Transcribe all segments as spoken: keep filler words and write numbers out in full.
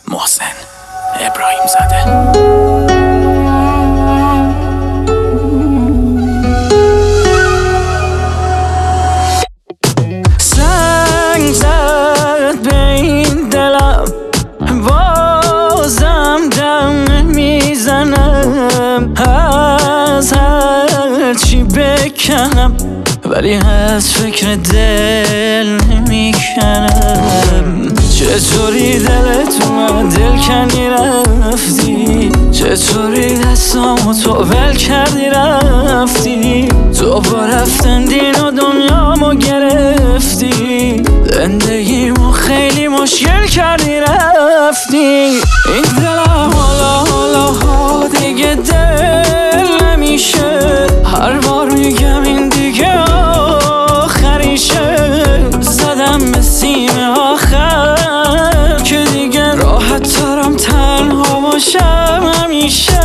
محسن ابراهیم زاده. سنگ زد به این دلم، بازم دم میزنم. از هر چی بکنم ولی از فکر دل نمیکنم. چطوری دلت اومد دل کنی رفتی، چطوری دستامو تو ول کردی رفتی. تو با رفتن دین و دنیامو گرفتی، زندگیمو خیلی مشکل کردی رفتی. این دلم حالا حالا ها دیگه دل نمیشه، هر بار میگم این دیگه آخریشه. زدم به سیم آخر که دیگه راحت ترم تنها باشم همیشه.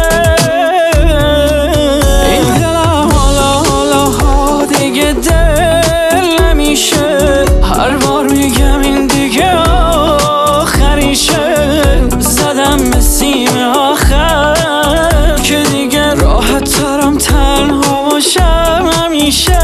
این دلم حالا حالا ها دیگه دل نمیشه، هر بار میگم این دیگه آخریشه. زدم به سیم آخر که دیگه راحت ترم تنها باشم همیشه.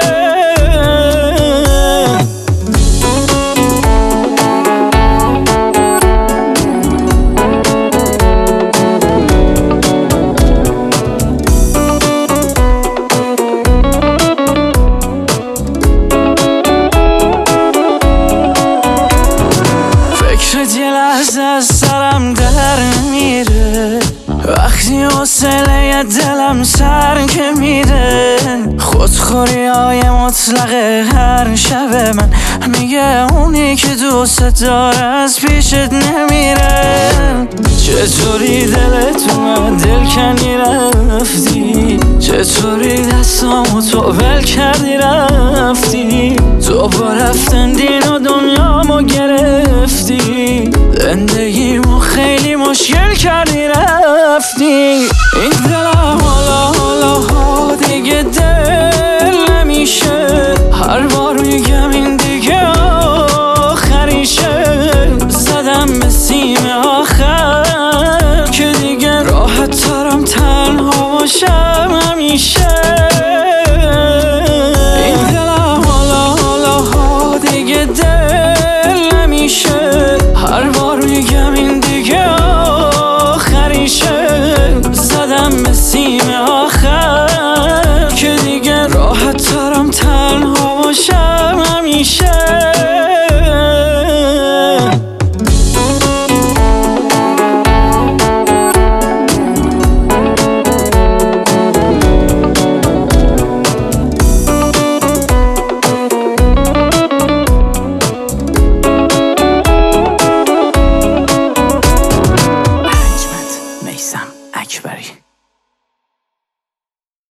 یه لحظه از سرم در میره، وقتی حوصله دلم سر که میره. خودخوری های مطلق هر شب من میگه اونی که دوست داره از پیشت نمیره. چطوری دلت اومد دل کنی رفتی، چطوری دستامو تو ول کردی رفتی. تو با رفتن دین و دنیامو گرفتی، زندگیمو خیلی مشکل کردی رفتی. این دلم حالا حالا ها دیگه دل نمیشه، هر بار میگم این دیگه آخریشه. زدم به سیم آخر که دیگه راحت ترم تنها باشم همیشه. این دلم حالا حالا ها دیگه دل نمیشه، هر بار